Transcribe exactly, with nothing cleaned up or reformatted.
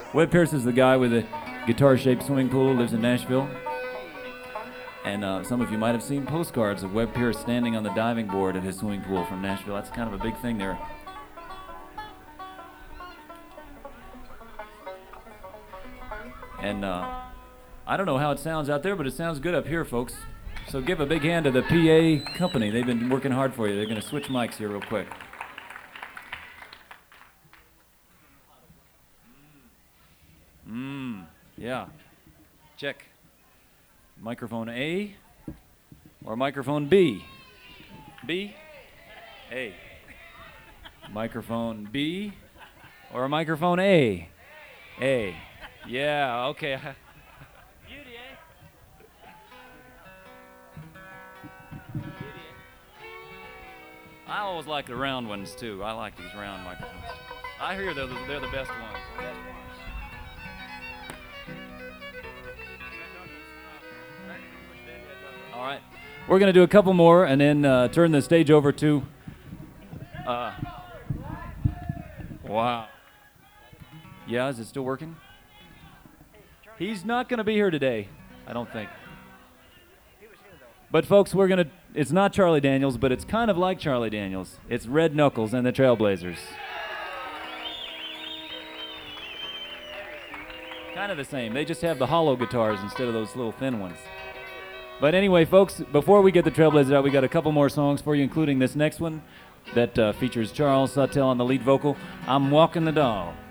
Webb Pierce is the guy with the guitar-shaped swimming pool, lives in Nashville. And uh, some of you might have seen postcards of Webb Pierce standing on the diving board at his swimming pool from Nashville. That's kind of a big thing there. And uh, I don't know how it sounds out there, but it sounds good up here, folks. So give a big hand to the P A company. They've been working hard for you. They're going to switch mics here real quick. Mmm, yeah. Check. Microphone A or microphone B? B? A. Microphone B or microphone A? A. Yeah, okay. Beauty, eh? I always like the round ones too. I like these round microphones. I hear they're the, they're the best ones. All right, we're going to do a couple more and then uh, turn the stage over to... Uh, wow. Yeah, is it still working? He's not going to be here today, I don't think. But folks, we're going to... It's not Charlie Daniels, but it's kind of like Charlie Daniels. It's Red Knuckles and the Trailblazers. Kind of the same. They just have the hollow guitars instead of those little thin ones. But anyway, folks, before we get the Trailblazers out, we got a couple more songs for you, including this next one that uh, features Charles Sawtelle on the lead vocal, I'm Walking the Dog.